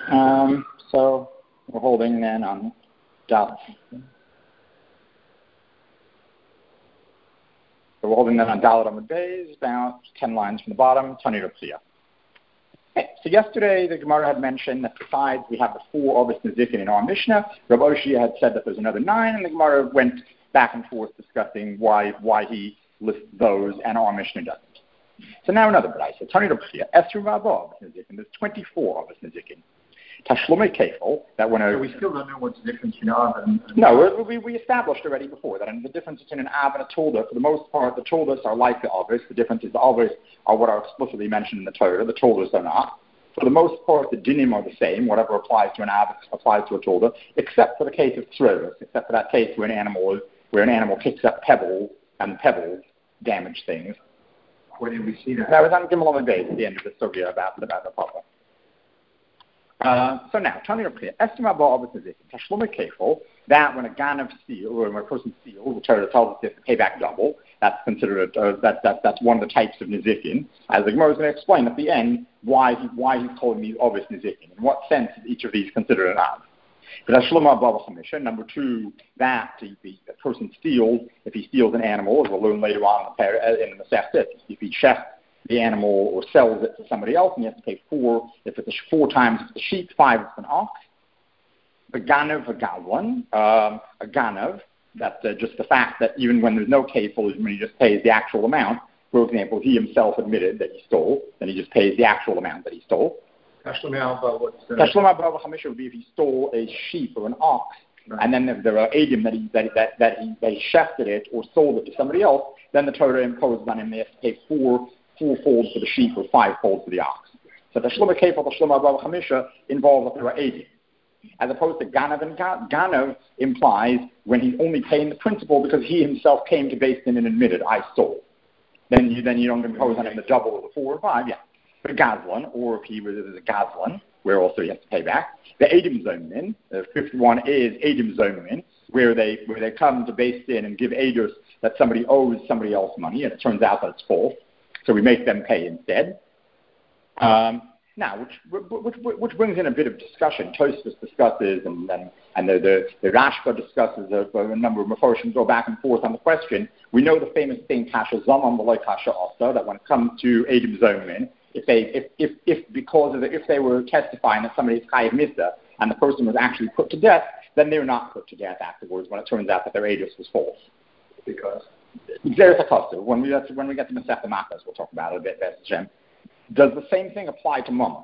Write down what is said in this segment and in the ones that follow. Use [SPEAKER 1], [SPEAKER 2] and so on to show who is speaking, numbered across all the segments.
[SPEAKER 1] So we're holding then on Dalet. So we're holding then on Dalet Amud Beis, about 10 lines from the bottom, Tani Rav Chia. Okay, so yesterday the Gemara had mentioned that besides we have the 4 Obis Nezikin in our Mishnah, Rav Oshia had said that there's another 9, and the Gemara went back and forth discussing why he lists those and our Mishnah doesn't. So now another Braisa. Tani Rav Chia, Esru V'Abo Obis Nezikin. There's 24 Obis Nezikin. Tashlumei Kefil, that when
[SPEAKER 2] so we still don't know what's the difference between Av and...
[SPEAKER 1] No, we established already before that, and the difference between an Av and a Tulda, for the most part, the Tuldas are like the Avos. The difference is the Avos are what are explicitly mentioned in the Torah. The Tuldas are not. For the most part, the Dinim are the same. Whatever applies to an Av applies to a Tulda, except for the case of Tzreros, except for that case where an animal kicks up pebbles, and pebbles damage things.
[SPEAKER 2] Where did we see that?
[SPEAKER 1] That was on Gimel Amud Beis at the end of the Sugya about the Papa. So now, Tani Rav Chia, Estima Ba Obis Nezikin, Tashlumei Kefil, that when a Ganav steals, or when a person steals, the Torah tells us they have to pay back double. That's considered that's one of the types of Nezikin. As the Gemara is going to explain at the end why he's calling these Obis Nezikin. In what sense is each of these considered an Av? But Tashlumei Ba Chamisha. Number 2, that if a person steals, if he steals an animal, as we'll learn later on in the Masechta, if he shechs the animal or sells it to somebody else, and you have to pay 4. If it's 4 times it's a sheep, 5 it's an ox. A ganav, a gavlan, a ganav. That's just the fact that even when there's no kefil, when he just pays the actual amount. For example, he himself admitted that he stole, then he just pays the actual amount that he stole.
[SPEAKER 2] Tashlumei Abba, what's the...
[SPEAKER 1] Tashlumei Abba Chamisha would be if he stole a sheep or an ox, right. And then if there are edim that he shefted it or sold it to somebody else, then the Torah imposes on him they have to pay 4 folds for the sheep or 5 folds for the ox. So Tashlumei Kefil, Tashlumei Abba Chamisha involves that there are edim. As opposed to Ganav, and Ganav implies when he's only paying the principal because he himself came to Beis Din and admitted, I stole. Then you don't impose on him the double of the 4 or 5, yeah. But a Gazlan, or if he was a Gazlan, where also he has to pay back. The Edim Zomin, the 5th one is Edim Zomin, where they come to Beis Din and give Edus that somebody owes somebody else money, and it turns out that it's false. So we make them pay instead. Now, which brings in a bit of discussion. Tosfos discusses, and the Rashba discusses a number of Meforshim go back and forth on the question. We know the famous thing, Kasha Zaman V'Lo Kasha also, that when it comes to Edim Zomin, if they were testifying that somebody is Chayiv Misa and the person was actually put to death, then they're not put to death afterwards when it turns out that their Edus was false.
[SPEAKER 2] Because
[SPEAKER 1] when we get to Masechta Makkos, we'll talk about it a bit. Does the same thing apply to Mammon?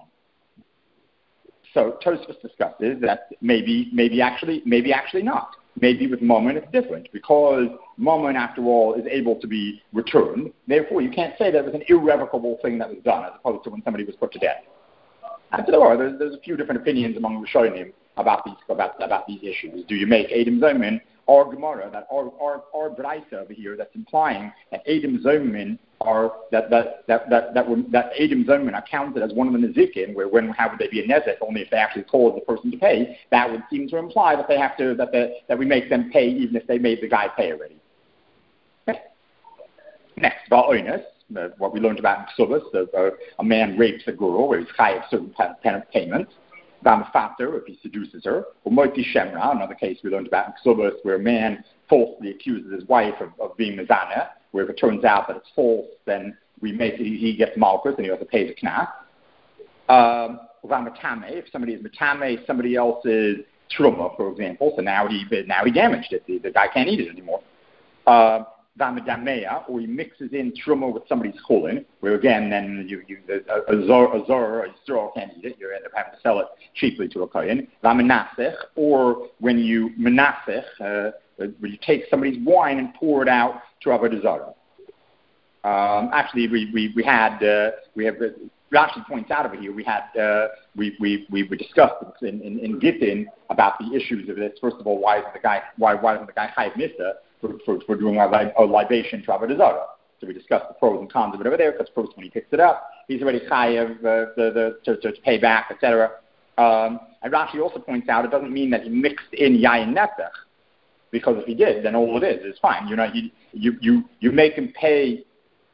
[SPEAKER 1] So Tosfos discusses that maybe actually not. Maybe with Mammon it's different because Mammon, after all, is able to be returned. Therefore, you can't say that it was an irrevocable thing that was done as opposed to when somebody was put to death. And so there's a few different opinions among Rishonim about these issues. Do you make Edim Zomin or Gemara, that our Braisa over here that's implying that Edim Zomin that Edim Zomin are counted as one of the Nezikin, how would they be a Nezek only if they actually cause the person to pay? That would seem to imply that they have to that we make them pay even if they made the guy pay already. Okay. Next, Ba'oinus, what we learned about in Ksubas, a man rapes a girl where he's chayav certain payment. Vamafater, if he seduces her, or Moiti Shemra, another case we learned about in Ksubas, where a man falsely accuses his wife of being Mizana, where if it turns out that it's false, then he gets Malchus and he also pays a Knaf. Vamatame, if somebody is Matame, somebody else is Truma, for example, so now he damaged it. The guy can't eat it anymore. Vamadamea, or he mixes in Truma with somebody's chulin, where again, then a Zor can't eat it, you end up having to sell it cheaply to a kohen. Vamenasech, or when you menasech, when you take somebody's wine and pour it out to Avodah Zarah. Actually, we have Rashi points out over here. We discussed in Gittin about the issues of this. First of all, why doesn't the guy chayiv misa for doing a libation to Avodah Zarah? So we discussed the pros and cons of it over there. Because first, when he picks it up, he's already chayiv to pay back, etc. And Rashi also points out it doesn't mean that he mixed in yayin nefech, because if he did, then all it is fine. You make him pay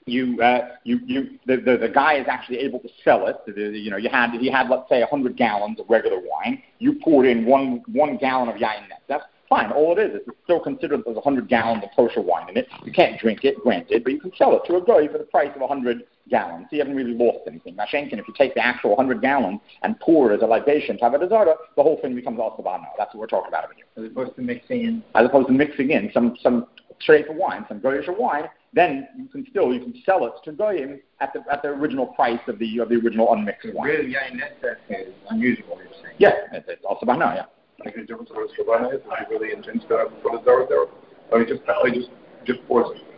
[SPEAKER 1] the guy is actually able to sell it. He had let's say 100 gallons of regular wine. You poured in one gallon of yain netzach. Fine. All it is it's still considered there's 100 gallons of kosher wine in it. You can't drink it, granted, but you can sell it to a guy for the price of 100 gallons. So you haven't really lost anything. Mashenkin, if you take the actual 100 gallons and pour it as a libation, Tavadazara, the whole thing becomes asabana. That's what we're talking about over here.
[SPEAKER 2] As opposed to mixing in
[SPEAKER 1] some shrefa wine, some goyish wine, then you can sell it to goyim at the original price of the original unmixed wine.
[SPEAKER 2] Really, yain netzach is unusual. You're saying.
[SPEAKER 1] Yeah, it's asabana. Yeah.
[SPEAKER 2] Like the difference what Shabana is, he really intends to put a Zara there? Or he just pours it?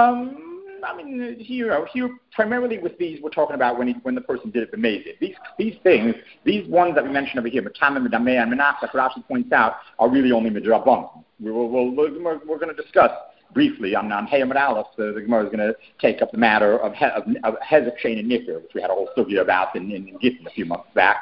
[SPEAKER 1] Here primarily with these, we're talking about when the person did it b'mezid. These things, these ones that we mentioned over here, Matamim, Medameh, and Menachah, Rashi points out, are really only midrabanan. We're going to discuss briefly on Hayam Aleph. The Gemara is going to take up the matter of Hezek, Shein, and Nikr, which we had a whole sugya about in Gittin a few months back.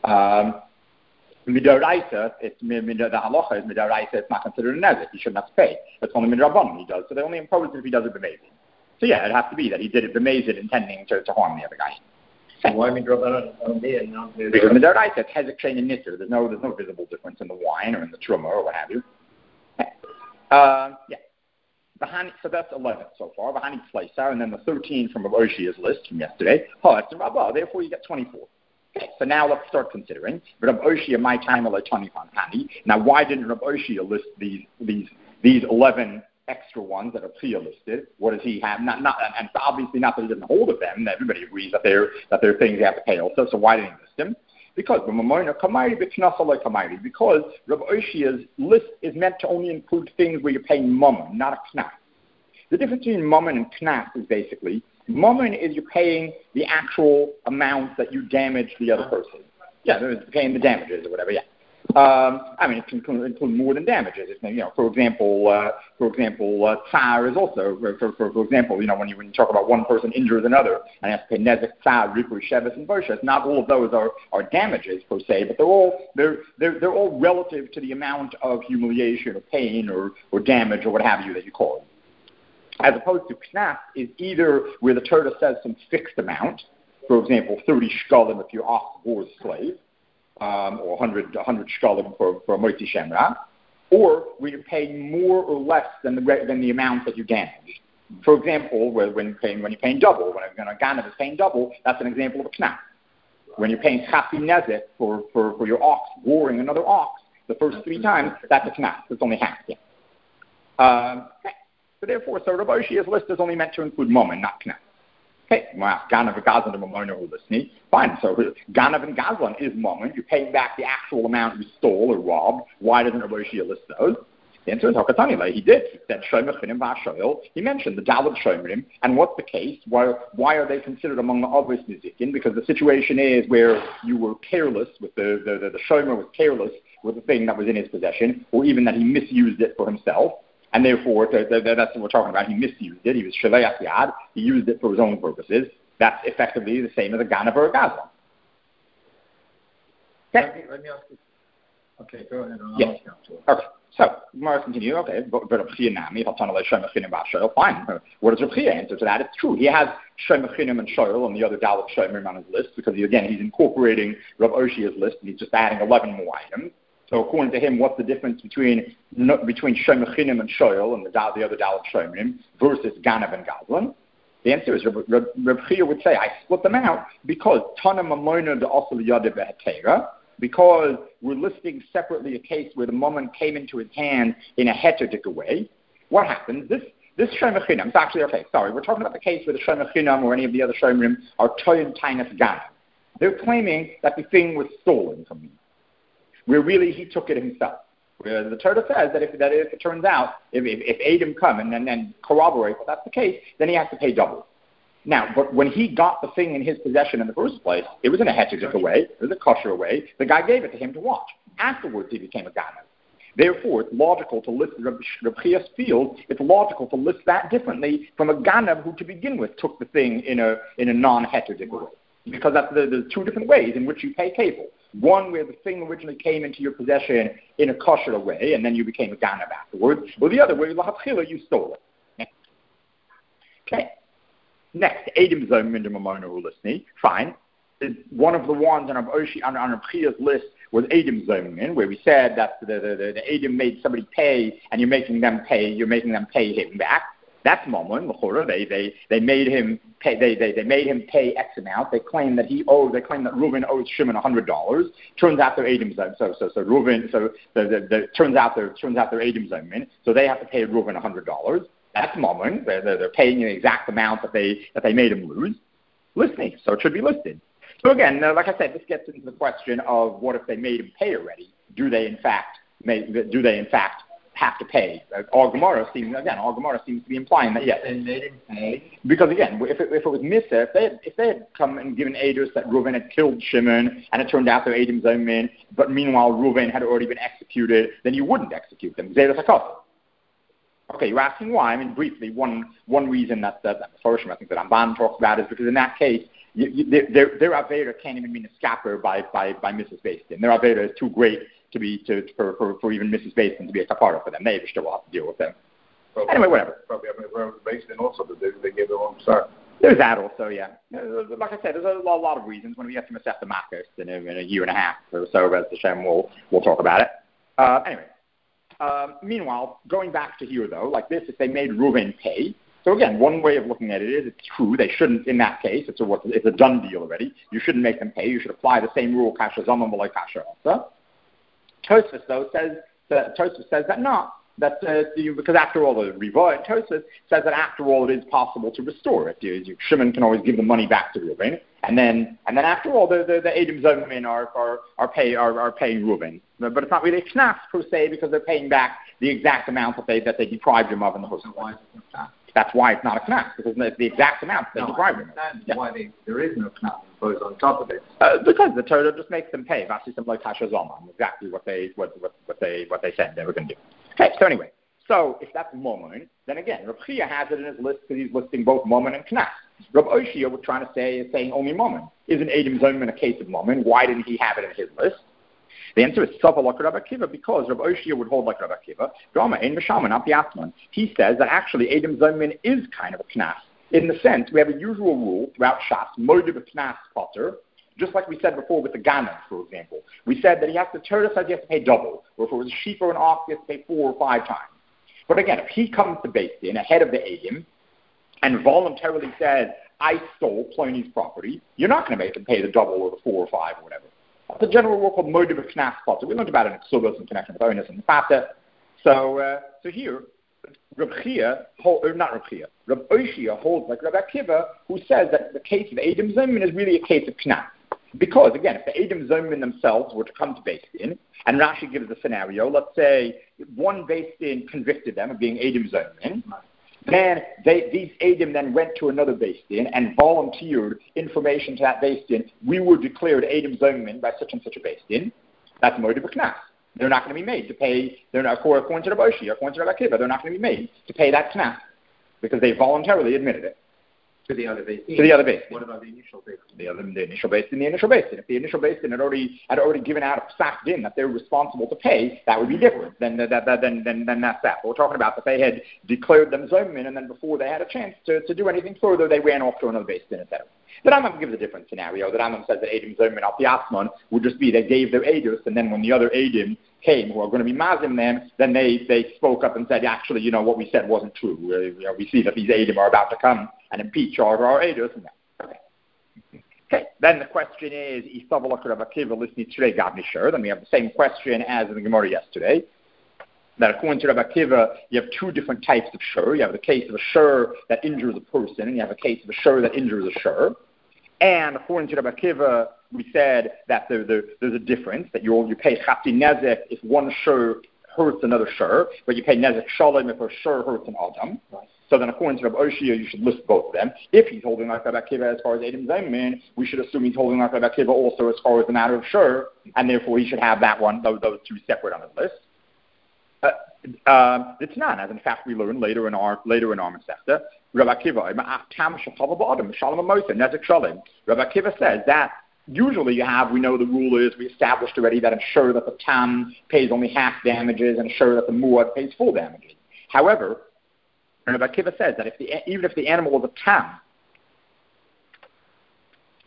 [SPEAKER 1] Midoraisa, the halacha is midoraisa. It's not considered a nezek. He shouldn't have to pay. It's only midrabanan he does. So they only impose it if he does it b'mezid. So yeah, it has to be that he did it b'mezid intending to harm the other guy.
[SPEAKER 2] So why midrabanan on me and not
[SPEAKER 1] because midoraisa it's hezek, shein, and nitter. There's no visible difference in the wine or in the truma or what have you. Yeah. So that's 11 so far. Bahani Tleisar, and then the 13 from Rav Oshia's list from yesterday. It's Rabbah. Therefore, you get 24. Okay, so now let's start considering. Rav Oshia, my time Hani. Now, why didn't Rav Oshia list these 11 extra ones that are Priya listed? What does he have? And obviously not that he doesn't hold of them. Everybody agrees that they're things you have to pay also. So why didn't he list them? Because Rav Oshia's list is meant to only include things where you're paying mammon, not a knas. The difference between mammon and knas is basically mammon is you're paying the actual amount that you damaged the other person. Yeah, they're paying the damages or whatever. Yeah. It can include more than damages. For example, tsar is also, for example, when you talk about one person injures another and has to pay nezek, tsar, ripur, shevis, and boshes. Not all of those are damages per se, but they're all relative to the amount of humiliation or pain or damage or what have you that you cause. As opposed to knas is either where the Torah says some fixed amount, for example, 30 shkalim if your ox bore a slave, or 100 shkalim for a moitzi shemra, or where you're paying more or less than the amount that you damaged. For example, when you're paying double, when a ganav is paying double, that's an example of a knas. When you're paying chafi nezek for your ox goring another ox the first 3 times, that's a knas. It's only half. Yeah. So therefore, Rav Oshia's list is only meant to include mammon, not knas. Okay, Ganav and Gazlan and Mamona are listening. Fine, so Ganav and Gazlan is mammon. You're paying back the actual amount you stole or robbed. Why doesn't Rav Oshia list those? The answer is Hakatani. He did. He said Shomechinim v'Ashoil. He mentioned the Dalad Shomerim. And what's the case? Why are they considered among the obvious Nizikin? Because the situation is where you were careless with the Shomer was careless with the thing that was in his possession, or even that he misused it for himself. And therefore, that's what we're talking about. He misused it. He was shaleach yad. He used it for his own purposes. That's effectively the same as a ganav or a gazlan. Okay.
[SPEAKER 2] Let me ask you. Okay, go ahead.
[SPEAKER 1] Yes. Okay. So, Gemara continue. Okay, but Rav Chia Nami, fine. What does Rav Chia answer to that? It's true. He has Shomechinim and Shoel and the other Dalit Shomerim on his list because, he's incorporating Rav Oshia's list and he's just adding 11 more items. So according to him, what's the difference between Shomechinim and Shoel and the other Dalit Shomerim versus Ganav and Gazlan? The answer is Rav Chia would say, I split them out because Tana Mamona de Osel Yadav Hetera, because we're listing separately a case where the mammon came into his hand in a heterotic way. What happens? This Shomechinim, it's actually, we're talking about the case where the Shomechinim or any of the other Shomerim are Toyin Tainus Ganav. They're claiming that the thing was stolen from him, where really he took it himself. Where the Torah says that if it turns out, if Adam come and then corroborate that that's the case, then he has to pay double. Now, but when he got the thing in his possession in the first place, it was in a heterotic way, it was a kosher way, the guy gave it to him to watch. Afterwards, he became a ganav. Therefore, it's logical to list Rav Chia's field, it's logical to list that differently from a ganav who, to begin with, took the thing in a non-heterotic way. Because that's the 2 different ways in which you pay cable. One where the thing originally came into your possession in a kosher way, and then you became a ganav afterwards, or the other where you stole it. Okay. Next, Edim Zomin and Mamona Ulisni. Fine. One of the ones on Rav Chia's list was Edim Zomin, where we said that the Edim made somebody pay, and you're making them pay him back. That's Mamon. They made him pay. They made him pay X amount. They claim that Reuven owes Shimon $100. Turns out they're Edim Zomin. So Reuven. So turns out they're Edim Zomin. So they have to pay Reuven $100. That's Mamon. They're paying the exact amount that they made him lose. Listening. So it should be listed. So again, like I said, this gets into the question of what if they made him pay already? Do they in fact have to pay? Our Gemara seems to be implying that yes.
[SPEAKER 3] They made him pay.
[SPEAKER 1] Because again, if it was Misa, if they had come and given Eidos that Reuven had killed Shimon, and it turned out they're Edim Zomin, but meanwhile Reuven had already been executed, then you wouldn't execute them. Okay, you're asking why? I mean, briefly, one reason that Forshim, I think that Amban talks about is because in that case, their Aveda can't even mean a scapper by Mrs. Basin. Their Aveda is too great for even Mrs. Basin to be a kapara for them. They still will have to deal with them.
[SPEAKER 2] Probably,
[SPEAKER 1] anyway, whatever.
[SPEAKER 2] Probably having Basin also that they gave their own start.
[SPEAKER 1] There's that also, yeah. Like I said, there's a lot of reasons. When we get to Masechta Makos in a year and a half or so, as Hashem, we'll talk about it. Anyway. Meanwhile, going back to here, though, like this, if they made Reuven pay, so again, one way of looking at it is it's true, they shouldn't, in that case, it's a done deal already, you shouldn't make them pay, you should apply the same rule, kasha zaman v'lo kasha also. Tosfos, though, says that not, because after all, the Riva, Tosfos says that after all, it is possible to restore it. Shimon can always give the money back to Reuven, and then after all, the Edim Zomin are paying Reuven. But it's not really a knas per se because they're paying back the exact amount that they deprived him of in the first place. That's why it's not a knas, because it's the exact amount they deprived him of.
[SPEAKER 3] Yeah. Why there is no knas imposed on top of it?
[SPEAKER 1] Because the Torah just makes them pay. Vasi like Tasha Zoma, exactly what they said they were going to do. Okay, so anyway, if that's Momon, then again, Rav Chia has it in his list because he's listing both Momon and Knas. Rav Oshia was trying to say is saying only Momon. Isn't Edim Zomin a case of Momon? Why didn't he have it in his list? The answer is Sava like Rav Akiva, because Rav Oshia would hold like Rav Akiva. Drama in Mishama, not the Atman. He says that actually Edim Zomin is kind of a Knas. In the sense, we have a usual rule throughout Shas, Modib Knas Potter, just like we said before with the Ganem, for example. We said that Torah says he has to pay double, or if it was a sheep or an ox, he has to pay 4 or 5 times. But again, if he comes to Beis Din ahead of the Edim and voluntarily says, I stole Plony's property, you're not going to make him pay the double or the 4 or 5 or whatever. That's a general rule called Modib Knas Potter. We learned about it in Ksubas in connection with Onus and the Fata. So here, Rav Oshia holds like Rav Akiva, who says that the case of Edim Zomin is really a case of Knas. Because, again, if the Edim Zomin themselves were to come to Beis Din, and Rashi gives the scenario, let's say one Beis Din convicted them of being Edim Zomin, then these Edim then went to another Beis Din and volunteered information to that Beis Din. We were declared Edim Zomin by such and such a Beis Din. That's Modib Knas. They're not going to be made to pay, they're not, according to the Boshi, according to Rav Akiva, they're not going to be made to pay that Knas because they voluntarily admitted it.
[SPEAKER 3] To the other Beis Din.
[SPEAKER 1] To the other Beis Din.
[SPEAKER 3] What about the initial Beis Din?
[SPEAKER 1] The initial Beis Din. If the initial Beis Din had already given out a psak din that they're responsible to pay, that would be different. Then that's that. But we're talking about that they had declared them zomin, and then before they had a chance to do anything further, they ran off to another Beis Din, etc. The Rambam gives a different scenario. The Rambam says that Edim Zomin al Piasmon would just be they gave their Eidos, and then when the other Edim came, who are going to be mazim them, then they spoke up and said, actually, what we said wasn't true. We see that these Eidim are about to come and impeach our Eidos. Okay. Then the question is, then we have the same question as in the Gemara yesterday. That according to Rabbi Akiva, you have 2 different types of shur. You have the case of a shur that injures a person, and you have a case of a shur that injures a shur. And according to Rabbi Akiva, we said that there's a difference, that you pay chati nezek if one shur hurts another shur, but you pay nezek shalom if a shur hurts an adam. Right. So then according to Rabbi Oshia, you should list both of them. If he's holding like Rabbi Akiva as far as Edim Zomin, we should assume he's holding like Rabbi Akiva also as far as the matter of shur, and therefore he should have that one, those 2 separate on his list. It's not, as in fact we learn later in our Masechta. Rabbi Akiva, Rabbi Akiva says that usually we know the rule is, we established already that ensure that the tam pays only half damages and ensure that the muad pays full damages. However, Rabbi Akiva says that even if the animal is a tam,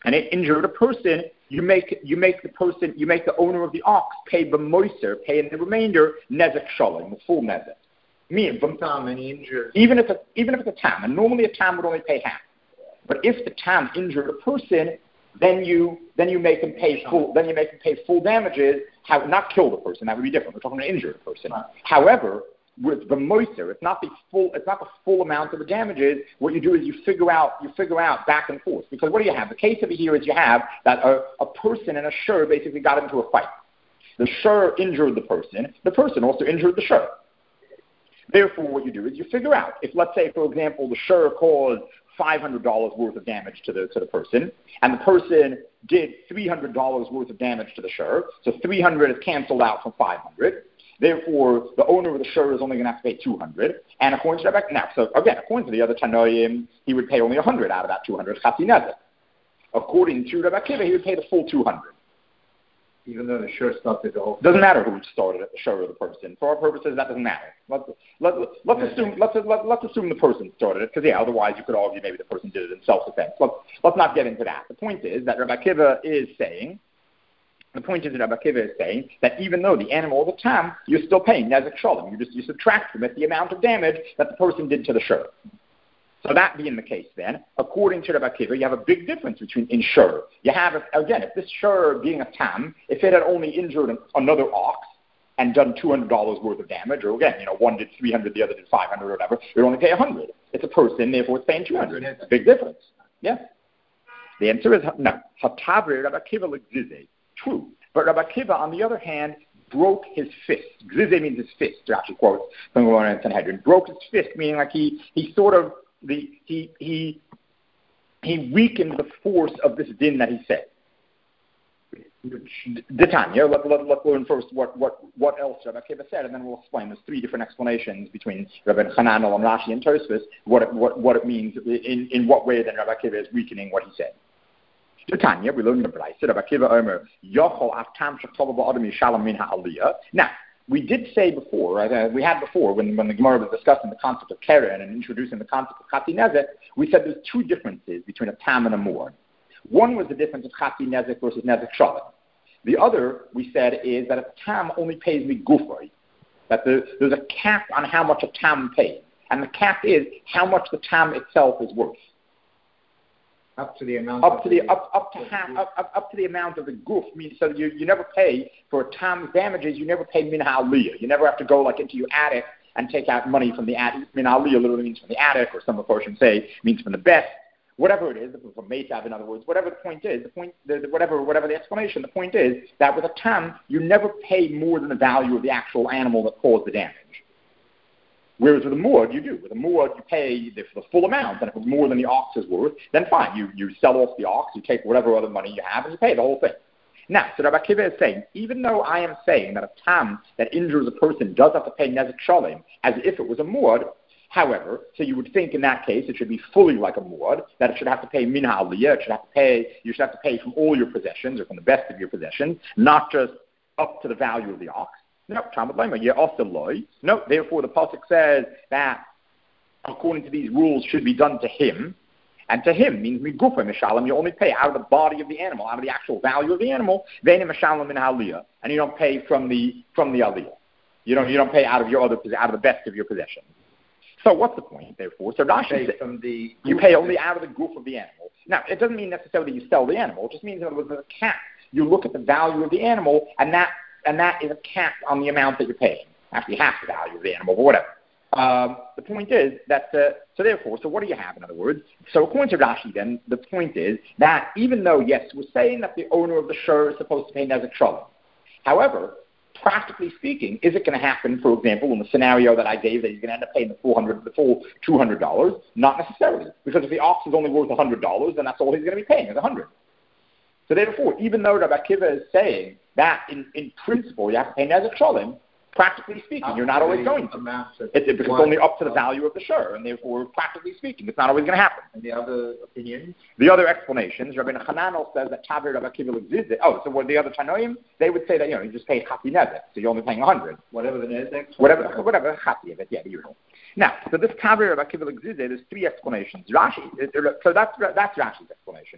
[SPEAKER 1] and it injured a person, you make the owner of the ox pay b'moiser, pay in the remainder nezek shalom, the full nezek. Meaning, even if it's a tam, and normally a tam would only pay half, but if the tam injured a person, then you make him pay full. Then you make him pay full damages. Not kill the person. That would be different. We're talking about injure the person. Right. However, with the moiser, it's not the full amount of the damages. What you do is you figure out back and forth. Because what do you have? The case over here is you have that a person and a shur basically got into a fight. The shur injured the person. The person also injured the shur. Therefore, what you do is you figure out if, let's say, for example, the shur caused $500 worth of damage to the person, and the person did $300 worth of damage to the shur, so 300 is canceled out from 500. Therefore, the owner of the shur is only going to have to pay 200. And according to Rebbe, now, so again, according to the other Tanoim, he would pay only 100 out of that 200 chati nezek. According to Rebbe Akiva, he would pay the full 200.
[SPEAKER 3] Even though the shur started the whole thing.
[SPEAKER 1] Doesn't matter who started it, the shur or the person. For our purposes, that doesn't matter. Let's assume the person started it, because otherwise you could argue maybe the person did it in self-defense. Let's not get into that. The point is that Rebbe Akiva is saying that even though the animal of the tam, you're still paying nezek shalom. You subtract from it the amount of damage that the person did to the shur. So that being the case then, according to Rebbe Akiva, you have a big difference between insurer. You have, again, if this shur being a tam, if it had only injured another ox and done $200 worth of damage, or again, one did 300, the other did 500 or whatever, it would only pay 100. It's a person, therefore it's paying 200. It's a big difference. Yeah. The answer is no. Hatavri Rebbe Akiva l'gzizeh. True. But Rebbe Akiva, on the other hand, broke his fist. Gzizeh means his fist, to actually quote from Gemara and Sanhedrin. Broke his fist, meaning like he sort of, he weakened the force of this din that he said. The Tanya, let's learn first what else Rebbe Akiva said, and then we'll explain. There's three different explanations between Rebbe Hananel and Rashi and Tosfos, what it means, in what way then Rebbe Akiva is weakening what he said. The Tanya, we learn in the Brayse, Rebbe Akiva Omer, Yochol Aftam Shekhtov Ba'adam Yishalom Min Ha'aliyah. Now, we did say before, we had before, when the Gemara was discussing the concept of Keren and introducing the concept of Chati Nezek, we said there's two differences between a Tam and a Mur. One was the difference of Chati Nezek versus Nezek Shalom. The other, we said, is that a Tam only pays me gufay, that there's a cap on how much a Tam pays. And the cap is how much the Tam itself is worth.
[SPEAKER 3] Up to the amount
[SPEAKER 1] up to the amount of the goof. So you never pay for Tam's damages. You never pay min ha'aliyah. You never have to go into your attic and take out money from the attic. Min ha'aliyah literally means from the attic, or some portion say means from the best. Whatever it is, from Meitav, in other words, whatever the point is, whatever the explanation, the point is that with a Tam, you never pay more than the value of the actual animal that caused the damage. Whereas with a muad, you do. With a muad, you pay for the full amount, and if it's more than the ox is worth, then fine. You sell off the ox, you take whatever other money you have, and you pay the whole thing. Now, so Rabbi Akiva is saying, even though I am saying that a tam that injures a person does have to pay nezek shalom, as if it was a muad, however, so you would think in that case it should be fully like a muad, that it should have to pay min ha'aliyah, you should have to pay from all your possessions, or from the best of your possessions, not just up to the value of the ox. No, no. Therefore, the pasuk says that according to these rules should be done to him, and to him means migufa mishalom. You only pay out of the body of the animal, out of the actual value of the animal. Ve'nim mishalom min haliyah, and you don't pay from the aliyah. You don't pay out of the best of your possessions. So what's the point? Therefore, so Rashi says you pay only out of the goof of the animal. Now, it doesn't mean necessarily you sell the animal. It just means that with a cap, you look at the value of the animal, and that is a cap on the amount that you're paying. Actually, half the value of the animal, but whatever. The point is that, so what do you have, in other words? So according to Rashi, then, the point is that even though, yes, we're saying that the owner of the shur is supposed to pay nezek shalom. However, practically speaking, is it going to happen, for example, in the scenario that I gave, that he's going to end up paying the full $200? Not necessarily. Because if the ox is only worth $100, then that's all he's going to be paying, is $100. So therefore, even though Rabbi Akiva is saying that in principle you have to pay nezek shalom, practically speaking, you're not always going to. Because it's only up to the value of the shur, and therefore, practically speaking, it's not always going to happen.
[SPEAKER 3] And the other opinions?
[SPEAKER 1] The other explanations, Rabbi Hananel says that Taver Rabbi Akiva l'gzizeh. Oh, so what the other Tanoim, they would say that, you just pay chati nezek, so you're only paying 100.
[SPEAKER 3] Whatever the nezek?
[SPEAKER 1] Whatever chati of it, the usual. Now, so this Taver Rabbi Akiva l'gzizeh, there's three explanations. Rashi, so that's Rashi's explanation.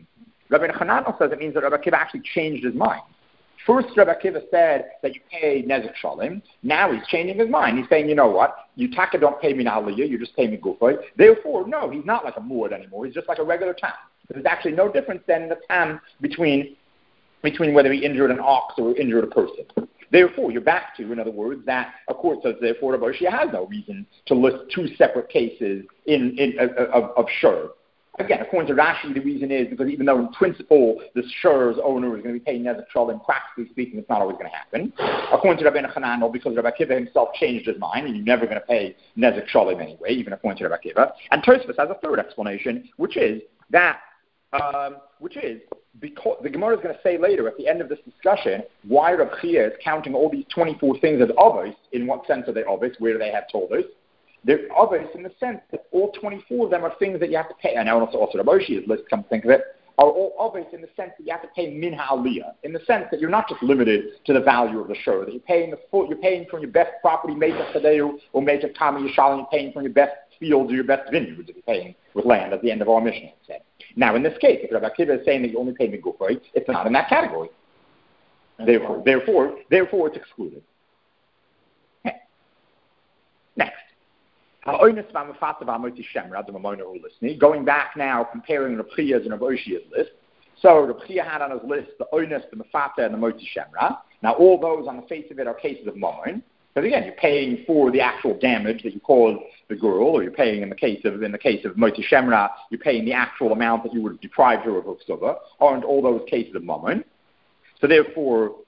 [SPEAKER 1] Rabbi Hananel says it means that Rabbi Akiva actually changed his mind. First, Rabbi Akiva said that you pay Nezek Shalim. Now he's changing his mind. He's saying, you know what? You taka don't pay me Na'aliyah, you just pay me Gufay. Therefore, no, he's not like a Muad anymore. He's just like a regular Tam. There's actually no difference then in the Tam between whether he injured an ox or injured a person. Therefore, you're back to, in other words, that a court says, therefore, Rabbi Shia has no reason to list two separate cases of Shur. Again, according to Rashi, the reason is because even though in principle the Shur's owner is going to be paying Nezek Shalim, practically speaking, it's not always going to happen. According to Rabbi Hanan, because Rabbi Akiva himself changed his mind, and you're never going to pay Nezek Shalim anyway, even according to Rabbi Akiva. And Tosfos has a third explanation, which is because the Gemara is going to say later at the end of this discussion why Rabbi Chia is counting all these 24 things as obvious. In what sense are they obvious? Where do they have told us? They're obvious in the sense that all 24 of them are things that you have to pay. And also Rabbi Shia's list, come to think of it, are all obvious in the sense that you have to pay minha aliyah, in the sense that you're not just limited to the value of the shur, that you're paying you're paying from your best property, Meitach Sadeu or Meitach Kami Yishalim, you're paying from your best fields or your best vineyards if you're paying with land at the end of our mission, it said. Now, in this case, if Rabbi Akiva is saying that you only pay Migufay, it's not in that category. Therefore, it's excluded. Okay. Next. Going back now, comparing Rabbi Chia's and Rabbi Oshia's list. So Rabbi Chia had on his list the Oinus, the Mefata, and the Moti Shemra. Now, all those on the face of it are cases of Mammon. Because again, you're paying for the actual damage that you caused the girl, or you're paying in the case of Moti Shemra, you're paying the actual amount that you would have deprived her of Huksuba. Aren't all those cases of Mammon? So therefore,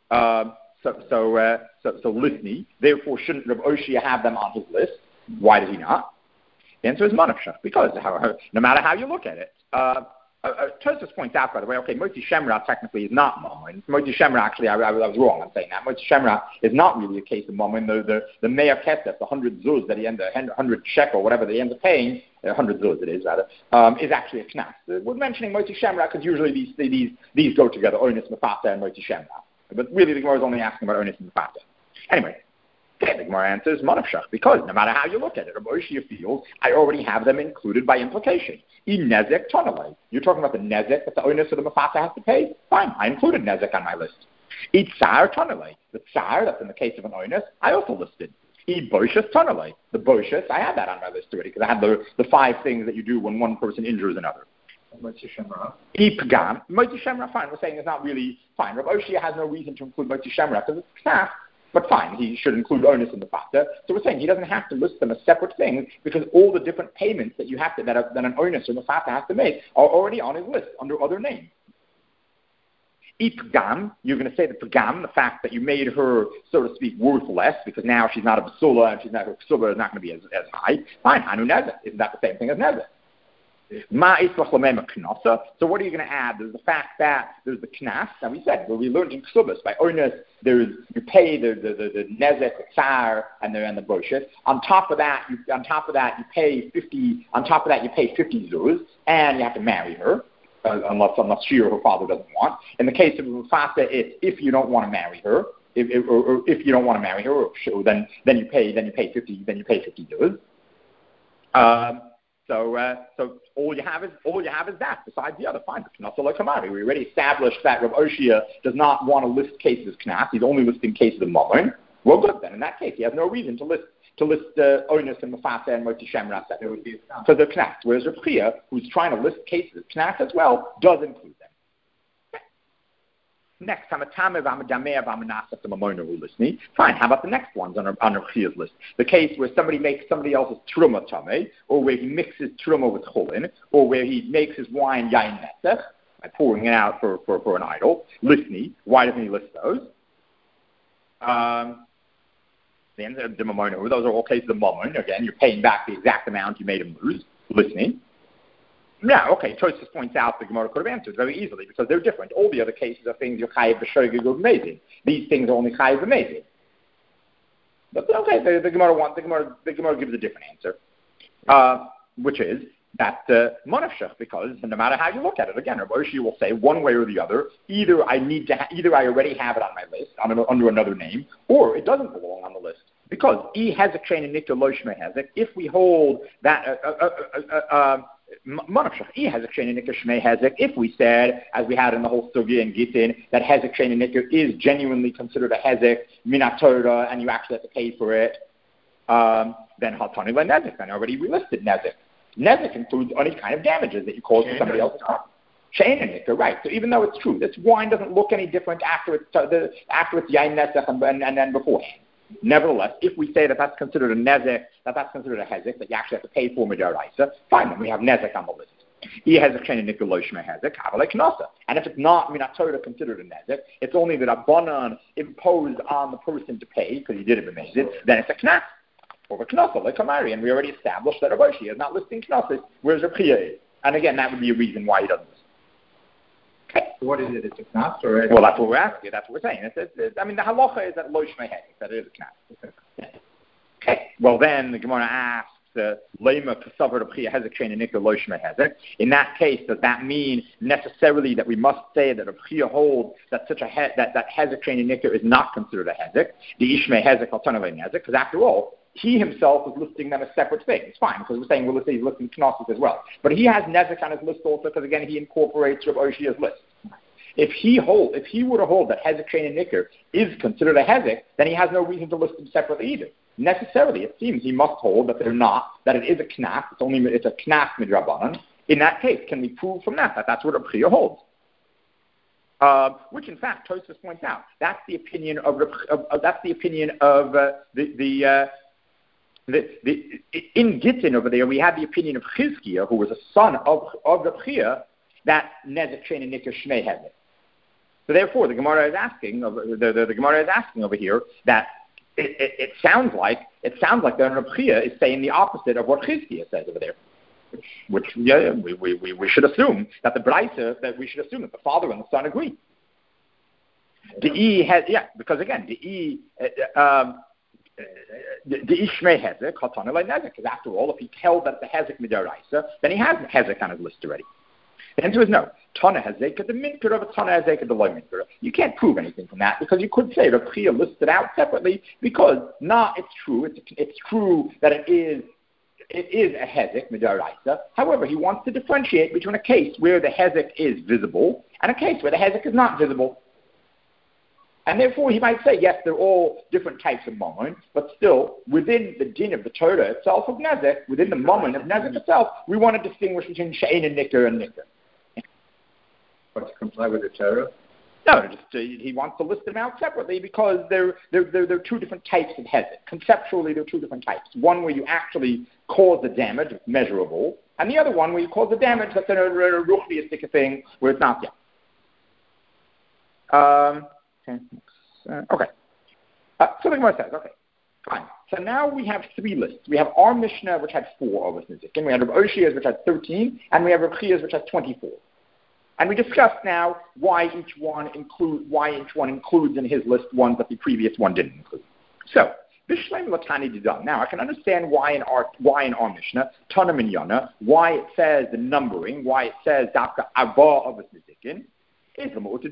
[SPEAKER 1] Lithni, therefore shouldn't Rabbi Oshia have them on his list? Why did he not? The answer is Manavshach, because no matter how you look at it, Tosfos points out, by the way, okay, Moti Shemra technically is not Mammon. Moti Shemra, actually, I was wrong in saying that. Moti Shemra is not really a case of Mammon. The Meir Kesef, the 100 zuz that he ends up, 100 shekel, whatever that he ends up paying, 100 zuz it is, rather, is actually a knas. We're mentioning Moti Shemra because usually these go together, Onis Mefata and Moti Shemra. But really, the Gemara is only asking about Onis Mefata. Anyway. Okay, the Gemara answers Manavshach, because no matter how you look at it, Rabbi Oshia feels I already have them included by implication. In Nezek Tonalei. You're talking about the Nezek that the Oinus of the Mefata has to pay? Fine, I included Nezek on my list. I Tsar Tonalei. The Tsar, that's in the case of an Oinus, I also listed. I Boshus Tonalei. The Boshus, I had that on my list already, because I had the 5 things that you do when one person injures another.
[SPEAKER 3] Moti Shemra.
[SPEAKER 1] Ipgam. Moti Shemra, fine. We're saying it's not really fine. Rabbi Oshia has no reason to include Moti Shemra, because it's knas. But fine, he should include onus in the factor. So we're saying he doesn't have to list them as separate things because all the different payments that you have to, that an onus or the factor has to make are already on his list under other names. Ipgam, you're going to say the pagam, the fact that you made her, so to speak, worth less because now she's not a basula and her ksuba is not going to be as high. Fine, hanu nezek. Isn't that the same thing as nezek? So what are you going to add? There's the fact that there's the knas. Now we said, well, we learned in ksubas by onus, you pay the nezek, the tsar, and the bosheth. On top of that, you pay 50. On top of that, you pay 50 zuz, and you have to marry her, unless she or her father doesn't want. In the case of Mufasa, it's if you don't want to marry her. If you don't want to marry her, then you pay 50. Then you pay 50 zuz. So all you have is that. Besides the other, fine. We already established that Rav Oshia does not want to list cases of knas. He's only listing cases of mammon. Well, good then. In that case, he has no reason to list onus and mafasa and moti shemra for the knas. Whereas Rav Chia, who's trying to list cases of knas as well, does include them. Next, fine. How about the next ones on Rav Chia's list? The case where somebody makes somebody else's truma tameh, or where he mixes truma with cholin, or where he makes his wine yain netzech by pouring it out for an idol. Listni. Why doesn't he list those? Those are all cases of mammon. Again, you're paying back the exact amount you made him lose. Listni. Yeah, okay. Tosfos points out the Gemara could have answered very easily because they're different. All the other cases are things you're chayiv b'shogeg or amazing. These things are only chayiv amazing. But okay, the Gemara gives a different answer, which is that manavshach, because no matter how you look at it, again, Rabbi Oshia will say one way or the other. Either I already have it on my list under another name, or it doesn't belong on the list. Because E has a train and nikta lo shmei hezek. If we hold that if we said, as we had in the whole Sugya and Gittin, that Hezek Shein and Nikr is genuinely considered a Hezek Minat Torah, and you actually have to pay for it, then Hatani La Nezek. Then already we listed Nezek. Nezek includes any kind of damages that you cause to somebody else. Shein and Nikr, right. So even though it's true, this wine doesn't look any different after it's Yain Nezek and then beforehand. Nevertheless, if we say that that's considered a nezek, that's considered a hezek, that you actually have to pay for midaraisa, fine, then we have nezek on the list. And if it's not Minat Torah considered a nezek, it's only that Rabbanan imposed on the person to pay, because he did it amazing, then it's a knas, or a knasa, like Kamari, and we already established that Rav Oshia is not listing knasas, whereas Rav Chia is. And again, that would be a reason why he doesn't list.
[SPEAKER 3] Okay. So what is it? It's a knas or
[SPEAKER 1] well, that's what we're asking. That's what we're saying. The halacha is that lo shmei hezek, that it is a knas. Okay. Well, then the Gemara asks, Lema Kasavar Rabchia Hezek Shein and Nikr lo shmei hezek. In that case, does that mean necessarily that we must say that Rabchia holds that such a that Hezek Shein and Nikr is not considered a hezek, the ishmei hezek altana hezek? Because after all, he himself is listing them as separate things. It's fine, because we're saying, well, let's say he's listing Knossos as well. But he has Nezek on his list also, because again, he incorporates Rav Oshia's list. If he were to hold that Hezek Shein and Nikr is considered a Hezek, then he has no reason to list them separately either. Necessarily, it seems he must hold that they're not, that it is a Knas, it's a Knas midrabanan. In that case, can we prove from that that's what Rav Chia holds? Which in fact, Tosfos points out, that's the opinion of in Gittin over there, we had the opinion of Chizkiah, who was a son of Rav Chia, that Nezek Shein and Nikr Shmei Hezek. So therefore, the Gemara is asking over here that it sounds like that Rav Chia is saying the opposite of what Chizkiah says over there. Which we should assume that the Braisa, that we should assume that the father and the son agree. Because again, the Ishmei Hezek, Hatana Lai Nezek, because after all, if he held that the Hezek Midaraisa, then he has the Hezek on his list already. The answer is no. Tana Hezek, the Minkar of a Tana Hezek, the Loi Minkar. You can't prove anything from that, because you could say Rav Chia listed out separately, because it's true that it is a Hezek Midaraisa. However, he wants to differentiate between a case where the Hezek is visible and a case where the Hezek is not visible. And therefore, he might say, yes, they're all different types of mammon, but still, within the din of the Torah itself of Nezek, within the mammon of Nezek itself, we want to distinguish between Shein and Nikr and Nikr.
[SPEAKER 3] But to comply with the Torah?
[SPEAKER 1] No, he wants to list them out separately because they're two different types of Hezek. Conceptually, they're two different types. One where you actually cause the damage, measurable, and the other one where you cause the damage that's a ruchniistic thing where it's not yet. Okay. So the Gemara says, okay, fine. So now we have three lists. We have our Mishnah, which had 4 Ovos Nizikin. We have Rav Oshia's, which had 13, and we have Rav Chia's, which has 24. And we discussed now why each one includes in his list ones that the previous one didn't include. So, Bishleim Latani Didam. Now I can understand why in our Mishnah, Tana Minyana, why it says the numbering, why it says Dafka Arba Ovos Nizikin. Is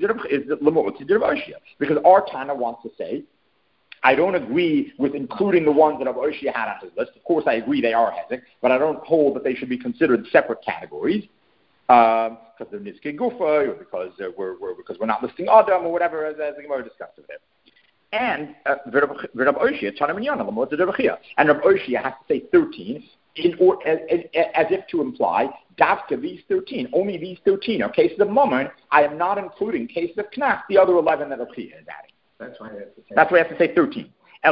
[SPEAKER 1] because our Tana wants to say, I don't agree with including the ones that Rav Oshia had on his list. Of course, I agree they are Hezek, but I don't hold that they should be considered separate categories because they're Nizke Gufa or because we're not listing Adam or whatever, as the Gemara discussed over there. And Rav Oshia, Tana Minyana, Lamot de Rav Chia, and Rav Oshia has to say 13 as if to imply Davka, these 13, only these 13 are cases of Mammon. I am not including cases of Knas, the other 11 that Rav Chia is adding.
[SPEAKER 3] That's why I
[SPEAKER 1] have to say 13.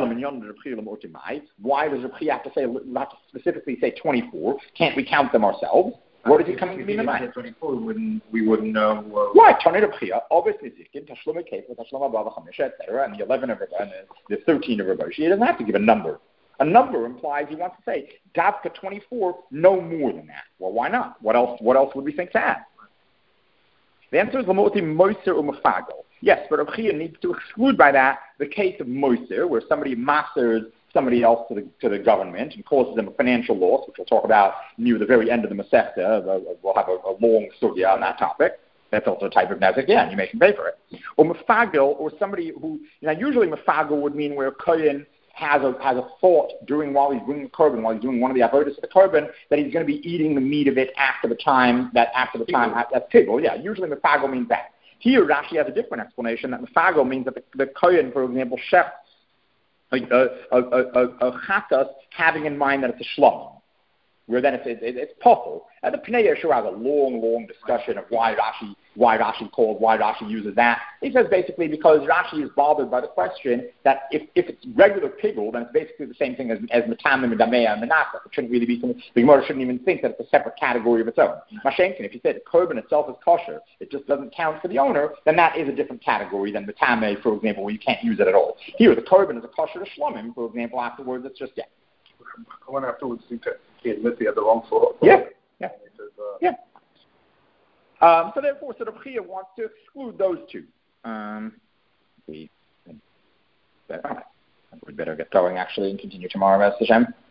[SPEAKER 1] Why does Rav Chia have to specifically say 24? Can't we count them ourselves? What is he coming to mean in mind?
[SPEAKER 3] 24, we wouldn't know.
[SPEAKER 1] Right, Tani Rav Chia, obviously Zikin, Tashlum Kefa, Tashlum Abba Chamisha, etc., and the 11 of Rav and the 13 of Rav Oshia. He doesn't have to give a number. A number implies he wants to say, Davka 24, no more than that. Well, why not? What else would we think to add? The answer is Lamoti Moser or Mafagel. Yes, but Rav Chia needs to exclude by that the case of Moser, where somebody masters somebody else to the government and causes them a financial loss, which we'll talk about near the very end of the Masechta. We'll have a long sugya on that topic. That's also a type of nezek, and you make him pay for it. Or Mafagel, or somebody who, usually Mafagel would mean where Kohen has a thought while he's doing the korban, while he's doing one of the avodas of the korban, that he's going to be eating the meat of it after the time that's tigul. Yeah, usually mefagel means that. Here, Rashi has a different explanation that mefagel means that the kohen, for example, chefs a chatas having in mind that it's a shlom, where then it's possible. The Pnei Yeshua has a long discussion of why Rashi uses that. He says basically because Rashi is bothered by the question that if it's regular pigul, then it's basically the same thing as Matamim and Damea and Menasach. It shouldn't really be something. The Gemara shouldn't even think that it's a separate category of its own. Mashenkin, if you say the korban itself is kosher, it just doesn't count for the owner, then that is a different category than Matame, for example, where you can't use it at all. Here, the korban is a kosher to shlomim, for example, afterwards it's just, yeah.
[SPEAKER 2] When afterwards he admits he had the wrong thought.
[SPEAKER 1] Yeah. So therefore, Rav Chia wants to exclude those two. We better get going actually and continue tomorrow, Hashem.